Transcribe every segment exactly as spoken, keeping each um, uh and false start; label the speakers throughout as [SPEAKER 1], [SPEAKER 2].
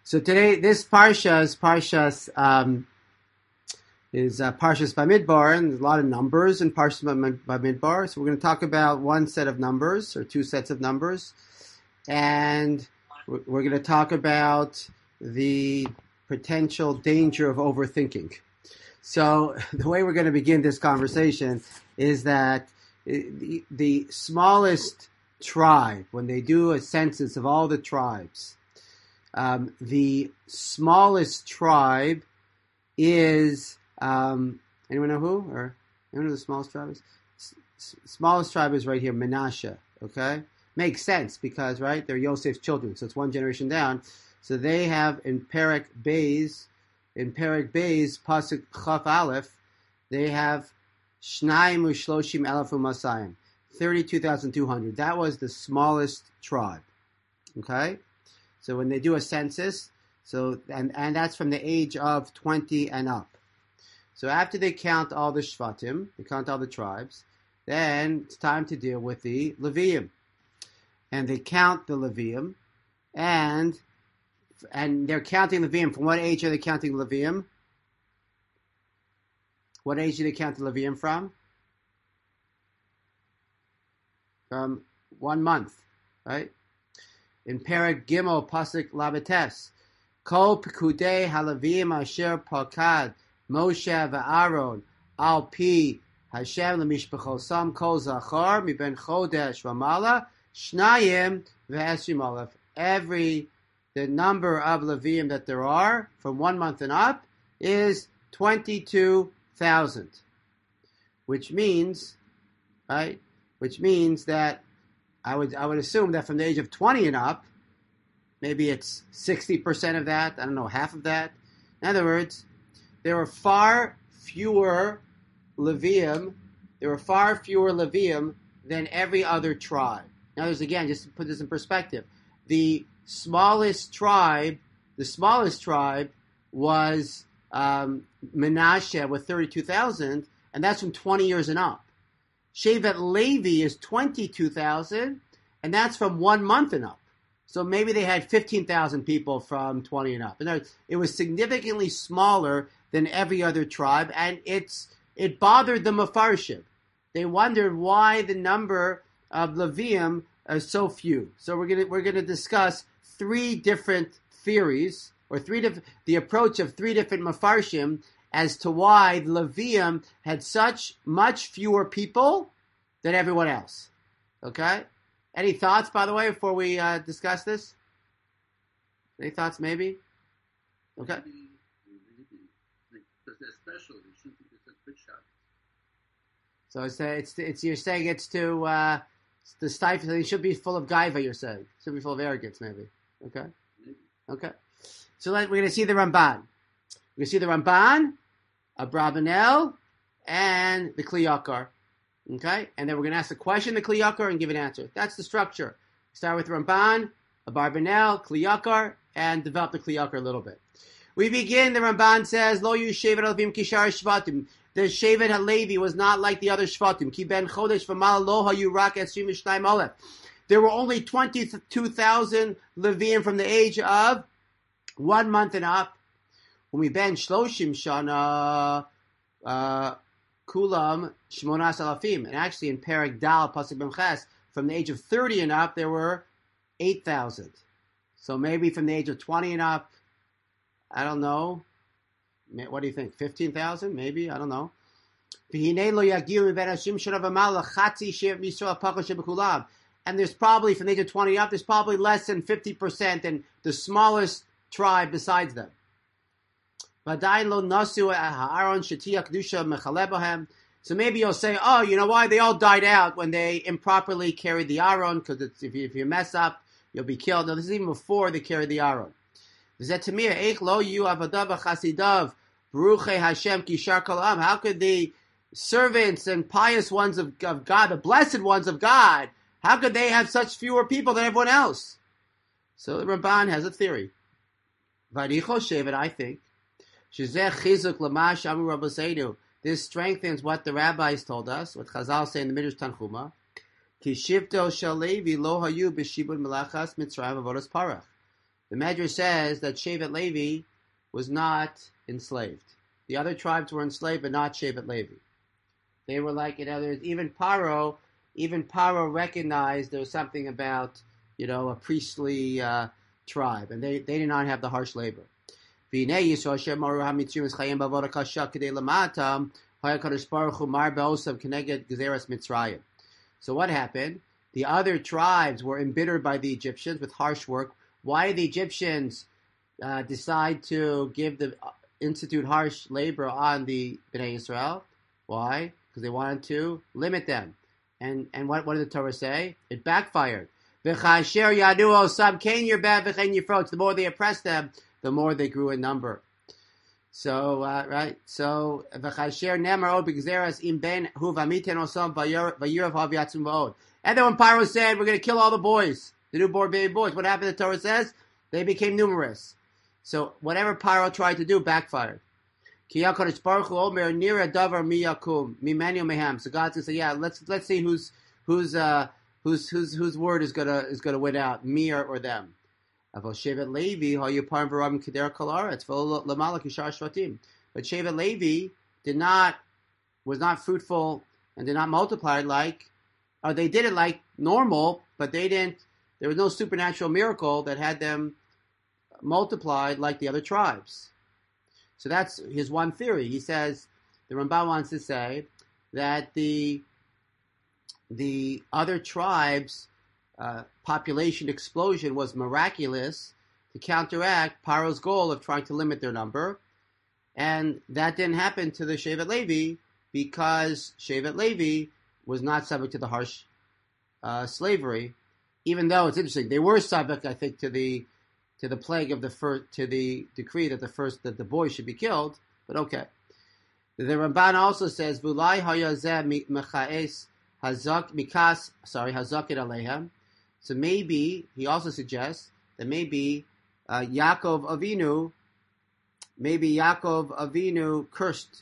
[SPEAKER 1] So today, this parsha is parshas um, is uh, parshas Bamidbar, and there's a lot of numbers in parshas Bamidbar. So we're going to talk about one set of numbers or two sets of numbers, and we're, we're going to talk about the potential danger of overthinking. So the way we're going to begin this conversation is that the, the smallest tribe, when they do a census of all the tribes, um, the smallest tribe is, um, anyone know who? Or anyone know who the smallest tribe is? S- smallest tribe is right here, Menashe, okay? Makes sense because, right, they're Yosef's children, so it's one generation down. So they have in Perek Beis, in Perek Beis, Pasuk Chaf Aleph, they have Shnayim Ushloshim Elef Umasayim, thirty-two thousand two hundred. That was the smallest tribe. Okay? So when they do a census, so and, and that's from the age of twenty and up. So after they count all the Shvatim, they count all the tribes, then it's time to deal with the Levium. And they count the Levium, and and they're counting Levium. From what age are they counting Levium? What age do they count the Levium from? From one month, right? In Perek Gimel, Pasuk Labetes, Kol Pekudei Halavim Asher Pakad Moshe VeAaron Al Pi Hashem LeMishpachosam Kol Zachar Miben Chodesh V'Mala Shnayim VeEsrim Aleph. Every the number of Levium that there are from one month and up is twenty-two thousand, which means, right? Which means that I would I would assume that from the age of twenty and up, maybe it's sixty percent of that. I don't know, half of that. In other words, there are far fewer Levium. There are far fewer Levium than every other tribe. In other words, again, just to put this in perspective, the smallest tribe, the smallest tribe was um, Menashe with thirty-two thousand, and that's from twenty years and up. Shevet Levi is twenty-two thousand, and that's from one month and up. So maybe they had fifteen thousand people from twenty and up. And it was significantly smaller than every other tribe, and it's it bothered the Mefarshim. They wondered why the number of Levium are so few. So we're gonna we're gonna discuss three different theories, or three different the approach of three different Mefarshim as to why the Levium had such much fewer people than everyone else. Okay? Any thoughts, by the way, before we uh, discuss this? Any thoughts, maybe? Okay. So it's, uh, it's, it's you're saying it's to uh, the stifle. It should be full of gaiva. You're saying it should be full of arrogance, maybe. Okay. Okay. So let, we're going to see the Ramban. We're going to see the Ramban, Abravanel, and the Kli Yakar. Okay? And then we're going to ask the question, the Kli Yakar, and give an answer. That's the structure. Start with Ramban, Abravanel, Kli Yakar, and develop the Kli Yakar a little bit. We begin, the Ramban says, Lo yu shevet haLevim kishar shvatim. The Shevet HaLevi was not like the other Shvatim. Ki ben chodesh v'mal lo hayu rak esrim v'shnayim aleph. There were only twenty-two thousand Leviim from the age of one month and up. When we ben shloshim shana uh, kulam shmonas alafim, and actually in Perek Dal Pasuk B'Ches, from the age of thirty and up, there were eight thousand. So maybe from the age of twenty and up, I don't know. What do you think? fifteen thousand? Maybe? I don't know. And there's probably, from the age of twenty up, there's probably less than fifty percent in the smallest tribe besides them. So maybe you'll say, oh, you know why? They all died out when they improperly carried the Aron, because if you, if you mess up, you'll be killed. No, this is even before they carried the Aron. How could the servants and pious ones of, of God, the blessed ones of God, how could they have such fewer people than everyone else? So the Ramban has a theory. I think this strengthens what the rabbis told us, what Chazal say in the Midrash Tanchuma. The Medrash says that Shevet Levi was not enslaved. The other tribes were enslaved, but not Shevet Levi. They were like, in other words, even Paro, even Paro recognized there was something about, you know, a priestly uh, tribe, and they, they did not have the harsh labor. So what happened? The other tribes were embittered by the Egyptians with harsh work. Why did the Egyptians uh, decide to give the uh, institute harsh labor on the Bnei Israel? Why? Because they wanted to limit them. And and what, what did the Torah say? It backfired. The more they oppressed them, the more they grew in number. So, uh, right? So, and then when Paro said, we're going to kill all the boys, the newborn baby boys, what happened? The Torah says they became numerous. So, whatever Paro tried to do backfired. So God's going to say, yeah, let's let's see who's who's uh whose whose whose word is gonna is gonna win out, me or, or them. But Shevet Levi did not was not fruitful and did not multiply like, or they did it like normal, but they didn't. There was no supernatural miracle that had them multiplied like the other tribes. So that's his one theory. He says, the Ramban wants to say that the the other tribes' uh, population explosion was miraculous to counteract Paro's goal of trying to limit their number. And that didn't happen to the Shevet Levi because Shevet Levi was not subject to the harsh uh, slavery, even though it's interesting. They were subject, I think, to the to the plague of the first, to the decree that the first that the boy should be killed. But okay, the Ramban also says Vulai hayazeh mechaes hazak mikas sorry hazakit alehem. So maybe he also suggests that maybe uh, Yaakov Avinu, maybe Yaakov Avinu cursed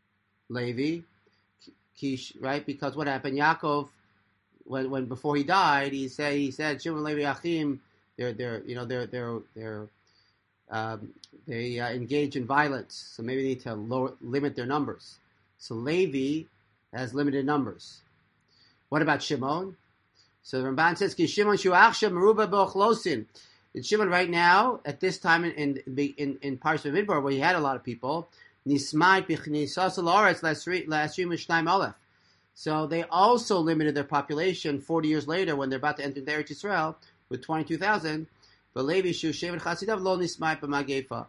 [SPEAKER 1] Levi, Kish, right? Because what happened? Yaakov, when when before he died, he said he said Shimon Levi Achim. They're, they're, you know, they're, they're, they're, um, they uh, engage in violence. So maybe they need to lower, limit their numbers. So Levi has limited numbers. What about Shimon? So the Ramban says, "Ki Shimon shuachshav meruba b'ochlosin." And Shimon right now, at this time in in in, in Parshat Midbar, where he had a lot of people, nismait b'chnisas l'oretz la'asrim u'shnayim aleph. So they also limited their population forty years later when they're about to enter the Eretz Yisrael with twenty-two thousand, but Levi Shu Shevet Chasidav lo nismai b'magefa.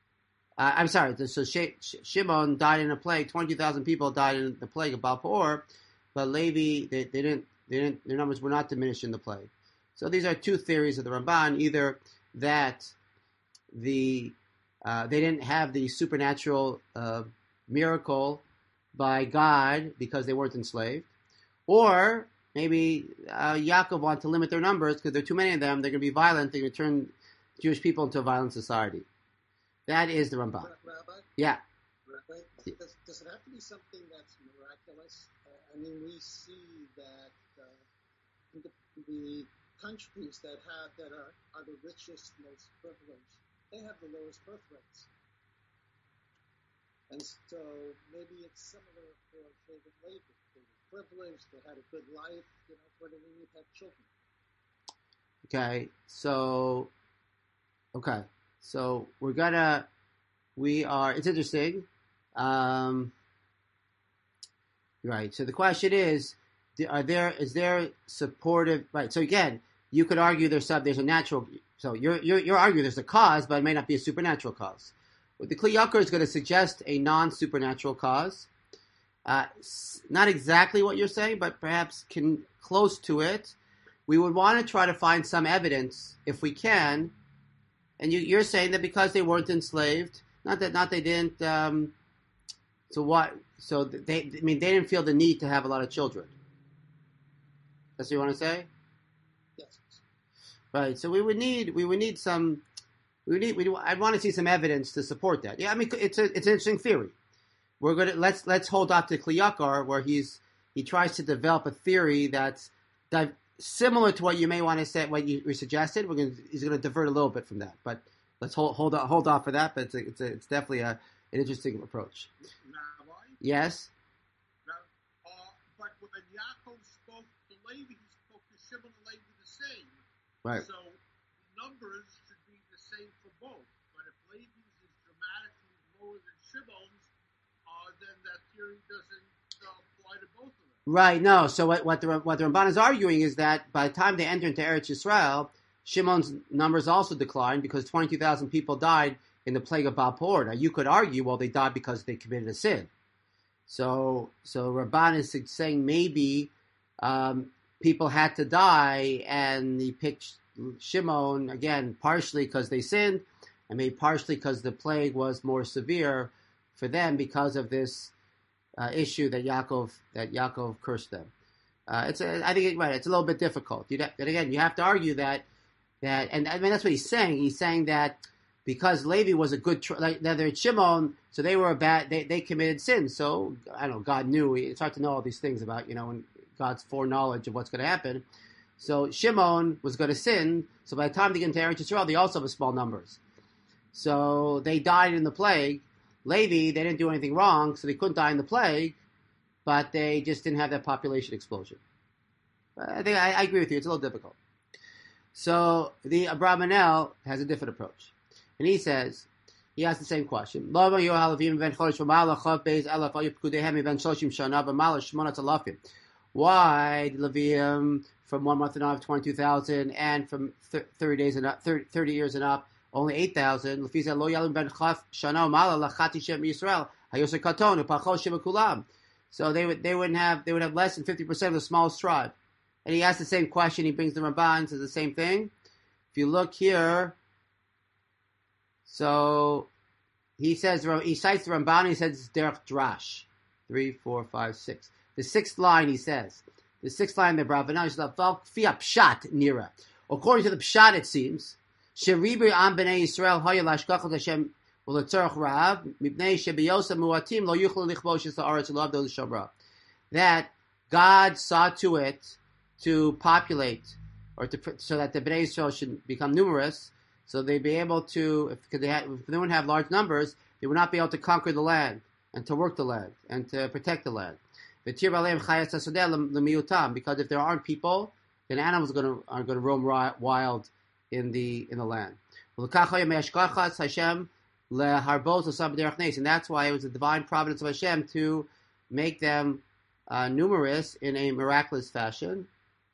[SPEAKER 1] I'm sorry, so She, Shimon died in a plague. twenty-two thousand people died in the plague of Baal Peor, but Levi they, they didn't they didn't their numbers were not diminished in the plague. So these are two theories of the Ramban: either that the uh, they didn't have the supernatural uh, miracle by God because they weren't enslaved, or maybe uh, Yaakov wanted to limit their numbers because there are too many of them. They're going to be violent. They're going to turn Jewish people into a violent society. That is the Ramban.
[SPEAKER 2] Rabbi?
[SPEAKER 1] Yeah.
[SPEAKER 2] Rabbi, does, does it have to be something that's miraculous? Uh, I mean, we see that uh, the, the countries that have that are, are the richest, most privileged, they have the lowest birth rates. And so maybe it's similar for Shevet Levi. They were privileged, they had a good life, you know, for the need to have children.
[SPEAKER 1] Okay, so, okay, so we're gonna, we are, it's interesting. Um, right, so the question is, are there, is there supportive, right, so again, you could argue there's some, there's a natural, so you're, you're, you're arguing there's a cause, but it may not be a supernatural cause. The Kli Yakar is going to suggest a non-supernatural cause. Uh, not exactly what you're saying, but perhaps can, close to it. We would want to try to find some evidence, if we can. And you, you're saying that because they weren't enslaved, not that not they didn't. Um, so what? So they, I mean, they didn't feel the need to have a lot of children. That's what you want to say?
[SPEAKER 2] Yes.
[SPEAKER 1] Right. So we would need we would need some. We need. We. I'd want to see some evidence to support that. Yeah, I mean, it's a it's an interesting theory. We're gonna let's let's hold out to Kli Yakar, where he's he tries to develop a theory that's di- similar to what you may want to say, what you suggested. We're going to, he's going to divert a little bit from that, but let's hold hold on, hold off for that. But it's a, it's a, it's definitely a, an interesting approach.
[SPEAKER 2] Rabbi?
[SPEAKER 1] Yes.
[SPEAKER 2] Now, uh, but when Yaakov spoke to Levi, he spoke to Shimon and Levi the same.
[SPEAKER 1] Right.
[SPEAKER 2] So numbers should be the same for both. But if Levi's is dramatically lower than Shimon's, uh, then that theory doesn't uh, apply to both of them.
[SPEAKER 1] Right. No. So what what the what the Ramban is arguing is that by the time they enter into Eretz Yisrael, Shimon's numbers also declined because twenty-two thousand people died in the plague of Baal Peor. Now you could argue, well, they died because they committed a sin. So so Ramban is saying maybe um, people had to die, and he picked Shimon again partially because they sinned, and maybe partially because the plague was more severe for them because of this uh, issue that Yaakov that Yaakov cursed them. Uh, it's a, I think it, right. It's a little bit difficult. You'd, and again, you have to argue that that, and I mean that's what he's saying. He's saying that because Levi was a good, like they're Shimon, so they were a bad. They, they committed sin. So I don't know. God knew. It's hard to know all these things about you know and God's foreknowledge of what's going to happen. So Shimon was going to sin. So by the time they get into Eretz Yisrael, they also have small numbers. So they died in the plague. Levi, they didn't do anything wrong, so they couldn't die in the plague, but they just didn't have that population explosion. I think I, I agree with you. It's a little difficult. So the Abravanel has a different approach, and he says he asks the same question. Why the Levium from one month and up, twenty-two thousand, and from thirty days and up, thirty, thirty years and up, only eight thousand. So they would they wouldn't have they would have less than fifty percent of the smallest tribe. And he asks the same question. He brings the Ramban, says the same thing. If you look here, so he says he cites the Ramban. He says Derech Drash, three, four, five, six. The sixth line he says. The sixth line of the Abravanel, he says Fia Pshat Nira. According to the Pshat, it seems. Sheribi am bnei Yisrael haya lashkachot Hashem uletzarach rav mipnei shebiyosa muatim lo yuchlu lichbosh es haaretz lo avdo l'shamra. That God saw to it to populate, or to so that the bnei Yisrael should become numerous, so they'd be able to, if they, had, if they wouldn't have large numbers, they would not be able to conquer the land and to work the land and to protect the land. Because if there aren't people, then animals are going to are going to roam wild in the in the land. And that's why it was the divine providence of Hashem to make them uh, numerous in a miraculous fashion.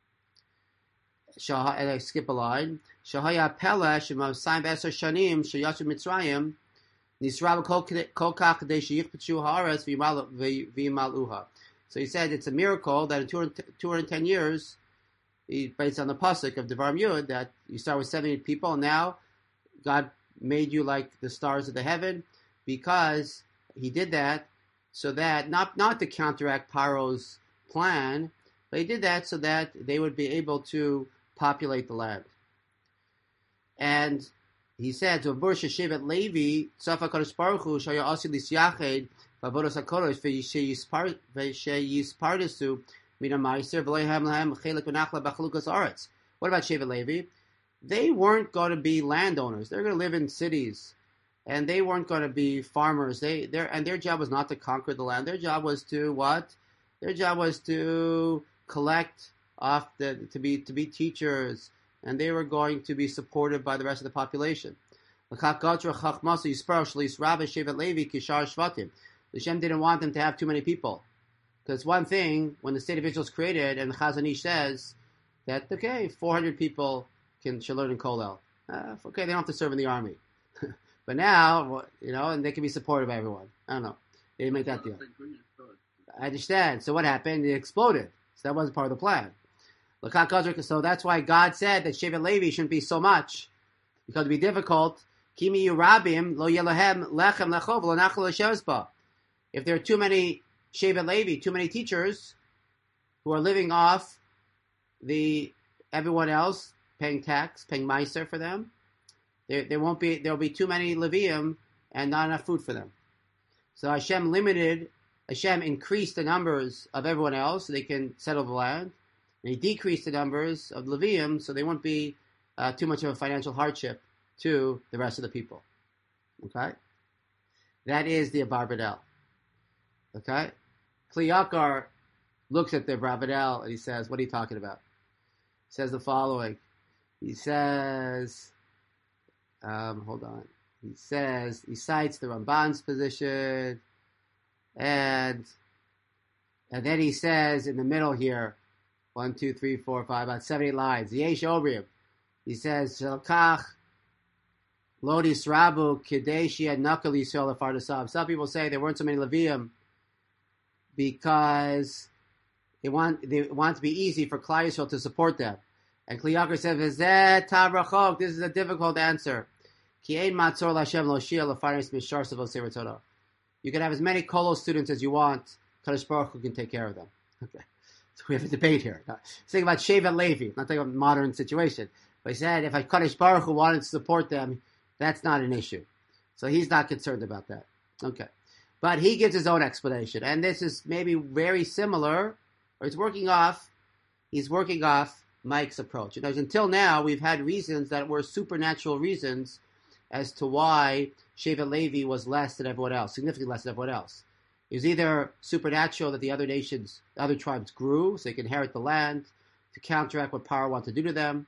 [SPEAKER 1] And I skip a line. Shahaya Pela Shemam Beser Shanim Shayasu Mitzrayim Nisrav Kol Kach Kadesh Yichpachu Haaretz V'Yimaluha. So he said it's a miracle that in two hundred ten years, based on the pasuk of Devarim Yud, that you start with seventy people, and now God made you like the stars of the heaven, because He did that so that not not to counteract Paro's plan, but He did that so that they would be able to populate the land. And he said to Abur Sheshevet Levi, Tzafa Kodesh Baruch Hu Shaya Asi Lisyached Vavodos HaKodesh V'Yispardesu Mina Meiser V'Leihem Lahem Chelik V'Nachla B'Chalukas Aretz. What about Shevet Levi? They weren't going to be landowners. They're going to live in cities, and they weren't going to be farmers. They their and their job was not to conquer the land. Their job was to what? Their job was to collect off the to be to be teachers, and they were going to be supported by the rest of the population. Hashem didn't want them to have too many people, because one thing when the state of Israel is created, and the Chazon Ish says that okay, four hundred people can should learn in Kollel. Uh, okay, they don't have to serve in the army, but now you know, and they can be supported by everyone. I don't know. They didn't make that deal. I understand. So what happened? It exploded. So that wasn't part of the plan. So that's why God said that Shevet Levi shouldn't be so much, because it would be difficult. Kimi Yurabim lo yelahem lechem lechov lo nachal l'shevspa. If there are too many Shevet Levi, too many teachers who are living off the everyone else, paying tax, paying meiser for them, there there won't be there will be too many Levium and not enough food for them. So Hashem limited, Hashem increased the numbers of everyone else so they can settle the land. And he decreased the numbers of Levium so they won't be uh, too much of a financial hardship to the rest of the people. Okay? That is the Abarbanel. Okay? Kli Yakar looks at the Abarbanel and he says, what are you talking about? He says the following. He says, um, hold on. He says, he cites the Ramban's position, and and then he says in the middle here, one, two, three, four, five, about seventy lines. Yesh Obrium. He says, Shalkach Lodi Srabu Kadeshi and Nakal Yisrael Fardasav. Some people say there weren't so many Levium because they want they want to be easy for Klal Yisrael to support them. And Kli Yakar said, V'zeh Tav Rachok. This is a difficult answer. Ki ein matzor l'Hashem lo shia l'faris mishar savo seir. You can have as many Kolo students as you want. Kadosh Baruch Hu can take care of them. Okay, so we have a debate here. Now, he's thinking about Shevet Levi, not thinking about modern situation. But he said if Kadosh Baruch Hu wanted to support them, that's not an issue. So he's not concerned about that. Okay, but he gives his own explanation, and this is maybe very similar, or he's working off. He's working off Mike's approach. Because until now, we've had reasons that were supernatural reasons as to why Shevet Levi was less than everyone else, significantly less than everyone else. It was either supernatural that the other nations, the other tribes grew, so they could inherit the land to counteract what Paro wanted to do to them,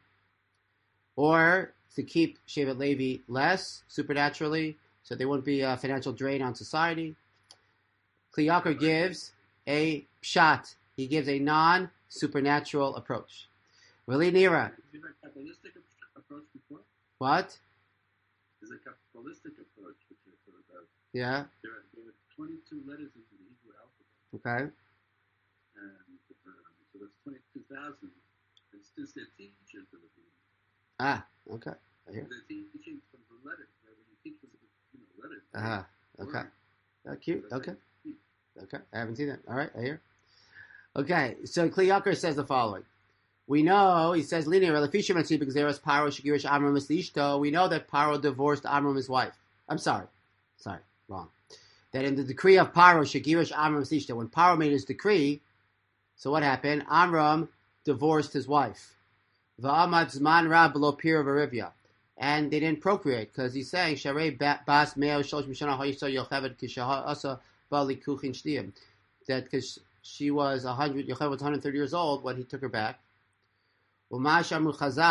[SPEAKER 1] or to keep Shevet Levi less supernaturally, so they wouldn't be a financial drain on society. Kli Yakar gives a pshat. He gives a non-supernatural approach. Really, Nira?
[SPEAKER 3] Is there a Kabbalistic approach before?
[SPEAKER 1] What?
[SPEAKER 3] There's a Kabbalistic approach, which is sort of about,
[SPEAKER 1] Yeah.
[SPEAKER 3] there are, there are twenty-two letters into the Hebrew alphabet.
[SPEAKER 1] Okay.
[SPEAKER 3] And um, so that's twenty-two thousand. And since they're teachers of the Hebrew,
[SPEAKER 1] Ah, okay. I hear.
[SPEAKER 3] they're teaching from the letters. Right? When you teach from the you know, letters.
[SPEAKER 1] Ah, okay. Oh, cute. Okay. Okay. I haven't seen that. All right. I hear. Okay. So Kli Yakar says the following. We know, he says, linear, because there was Paro, Shagirish, Amram, Ishto. We know that Paro divorced Amram, his wife. I'm sorry. Sorry. Wrong. That in the decree of Paro, Shagirish, Amram, Ishto, when Paro made his decree, so what happened? Amram divorced his wife. Va'amad Zman Rab below Pir of Arivia. And they didn't procreate, because he's saying, Sharei Bas Meo Shlosh Mishana Hayiso Yocheved Kishaha Asa Bali Kuchin Shtiyim. That because she was one hundred, Yocheved was one hundred thirty years old when he took her back. Okay, so now he says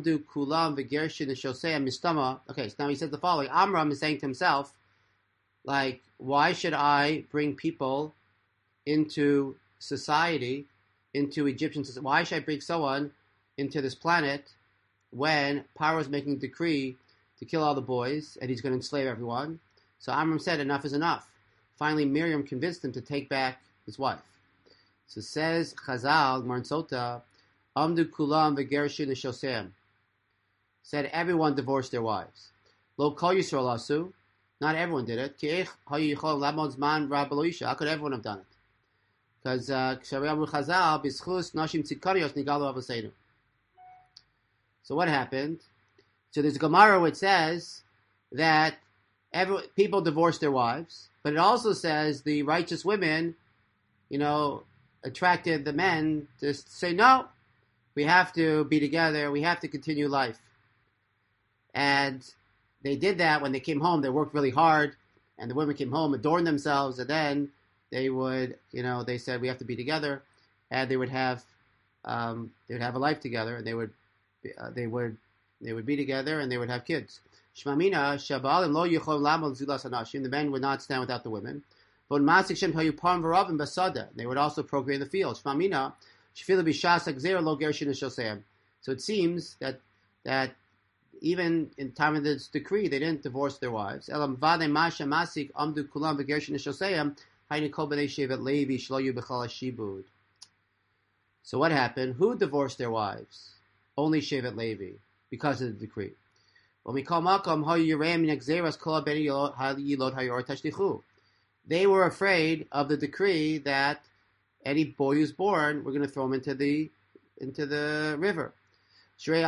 [SPEAKER 1] the following. Amram is saying to himself, like, why should I bring people into society, into Egyptian society? Why should I bring someone into this planet when Paro is making a decree to kill all the boys and he's going to enslave everyone? So Amram said, enough is enough. Finally, Miriam convinced him to take back his wife. So says Chazal, Gemara Sota, Amdu kulam v'gershin shosem. Said everyone divorced their wives. Lo kol Yisrael asu. Not everyone did it. Ki'ech hayichol lamod zman rab lo isha. How could everyone have done it? Because Ksharei Amru Chazal b'schus nashim tzidkarios nigalu avaseinu. So what happened? So there's a Gemara which says that every, people divorced their wives, but it also says the righteous women, you know, attracted the men to say no. We have to be together. We have to continue life. And they did that when they came home. They worked really hard. And the women came home, adorned themselves. And then they would, you know, they said, we have to be together. And they would have, um, they would have a life together. And they would, uh, they would, they would be together and they would have kids. Shmamina, Shabalim, Lo Yichol Lamal Zulas Hanashim. The men would not stand without the women. But Masik Shem Hayu Parm Varav and Basada. They would also procreate in the field. Shmamina, so it seems that that even in time of this decree, they didn't divorce their wives. So what happened? Who divorced their wives? Only Shevet Levi, because of the decree. They were afraid of the decree that any boy who's born, we're going to throw him into the into the river. Because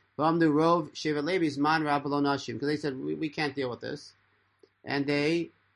[SPEAKER 1] they said, we, we can't deal with this. And they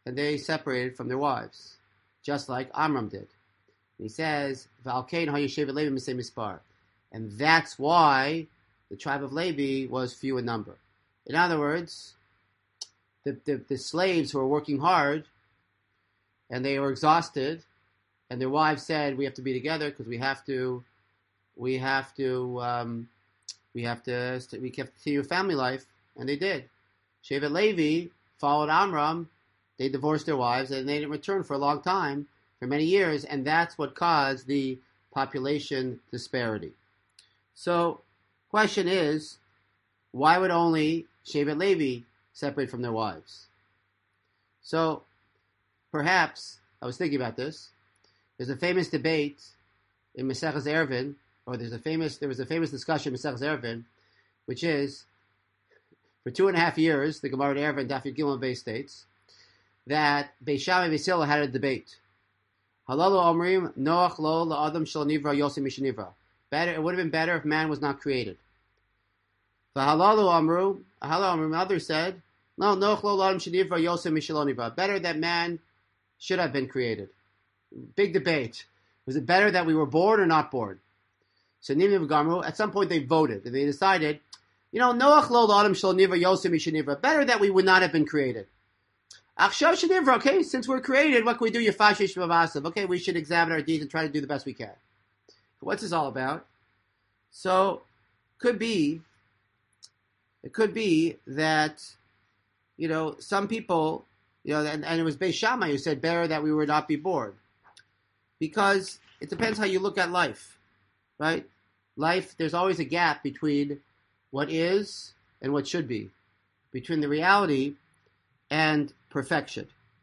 [SPEAKER 1] and they separated from their wives, just like Amram did. And he says, "V'alkein ha'yeshevet Levi misei mispar," and that's why the tribe of Levi was few in number. In other words, the, the, the slaves who were working hard, and they were exhausted, and their wives said, "We have to be together because we have to, we have to, um, we have to, we have to continue family life," and they did. Shevet Levi followed Amram. They divorced their wives, and they didn't return for a long time, for many years, and that's what caused the population disparity. So, question is, why would only Shevet Levi separate from their wives? So, perhaps, I was thinking about this, there's a famous debate in Maseches Eruvin, or there's a famous, there was a famous discussion in Maseches Eruvin, which is, for two and a half years, the Gemara in Eruvin, Daf Yud Gimel Beis states, that Beis Shammai and Beis Hillel had a debate. Halalu Omrim, Noach lo la'adam shel nivra yosim mishnivra. Better, it would have been better if man was not created. V'halalu Amru, Halalu Amru, others said, no, Noach lo la'adam shel nivra yosim mishelo nivra. Better that man should have been created. Big debate. Was it better that we were born or not born? So Nimniv Gamru, at some point they voted, and they decided, you know, Noach lo la'adam shel nivra yosim mishnivra. Better that we would not have been created. Okay, since we're created, what can we do? Yafashish v'vasav. Okay, we should examine our deeds and try to do the best we can. What's this all about? So, could be, it could be that, you know, some people, you know, and, and it was Beis Shammai who said better that we would not be born. Because it depends how you look at life, right? Life, there's always a gap between what is and what should be, between the reality and perfection.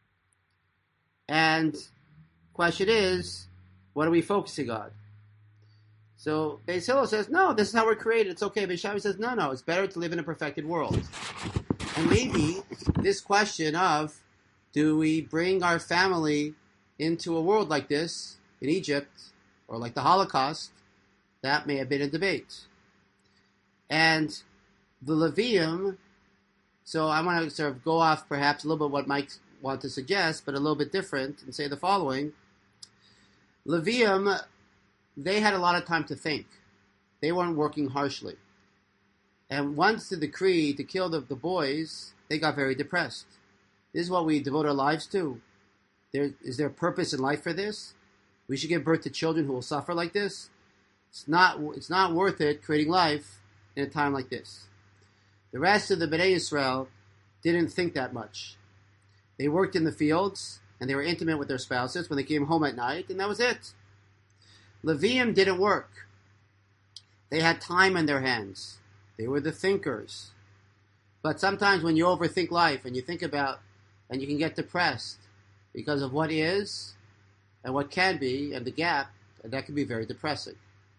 [SPEAKER 1] And question is, what are we focusing on? So Beis Hillel says, no, this is how we're created. It's okay. Beis Shammai says, no, no, it's better to live in a perfected world. And maybe this question of, do we bring our family into a world like this in Egypt, or like the Holocaust, that may have been a debate. And the Levium, so I want to sort of go off perhaps a little bit what Mike wanted to suggest, but a little bit different, and say the following. Levium, they had a lot of time to think. They weren't working harshly. And once the decree to kill the, the boys, they got very depressed. This is what we devote our lives to. There, is there a purpose in life for this? We should give birth to children who will suffer like this? It's not, it's not worth it creating life in a time like this. The rest of the Bnei Yisrael didn't think that much. They worked in the fields, and they were intimate with their spouses when they came home at night, and that was it. Levium didn't work. They had time in their hands. They were the thinkers. But sometimes when you overthink life, and you think about, and you can get depressed because of what is, and what can be, and the gap, and that can be very depressing.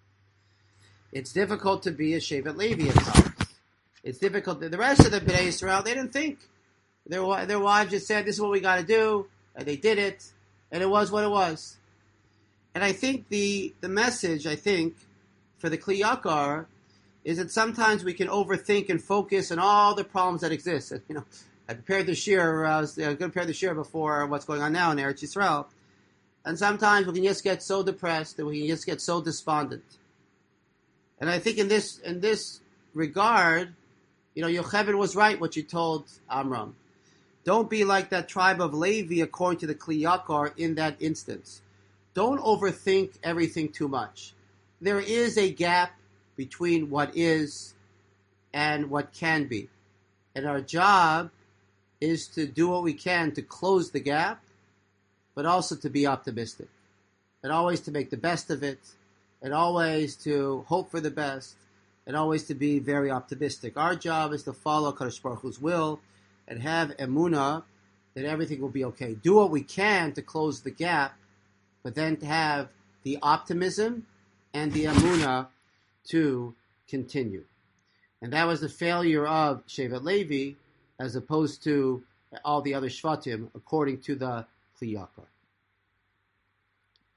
[SPEAKER 1] It's difficult to be a Shevet Levi at times. It's difficult. The rest of the Bnei Yisrael, they didn't think. Their, their wives just said, this is what we got to do, and they did it, and it was what it was. And I think the, the message, I think, for the Kli Yakar is that sometimes we can overthink and focus on all the problems that exist. And, you know, I prepared the shir, I was uh, going to prepare the shir before what's going on now in Eretz Yisrael. And sometimes we can just get so depressed that we can just get so despondent. And I think in this in this regard, you know, Yocheved was right what you told Amram. Don't be like that tribe of Levi according to the Kli Yakar in that instance. Don't overthink everything too much. There is a gap between what is and what can be. And our job is to do what we can to close the gap, but also to be optimistic. And always to make the best of it, and always to hope for the best, and always to be very optimistic. Our job is to follow Kadosh Baruch Hu's will and have emunah that everything will be okay. Do what we can to close the gap, but then to have the optimism and the emunah to continue. And that was the failure of Shevet Levi as opposed to all the other Shvatim according to the Kli Yakar.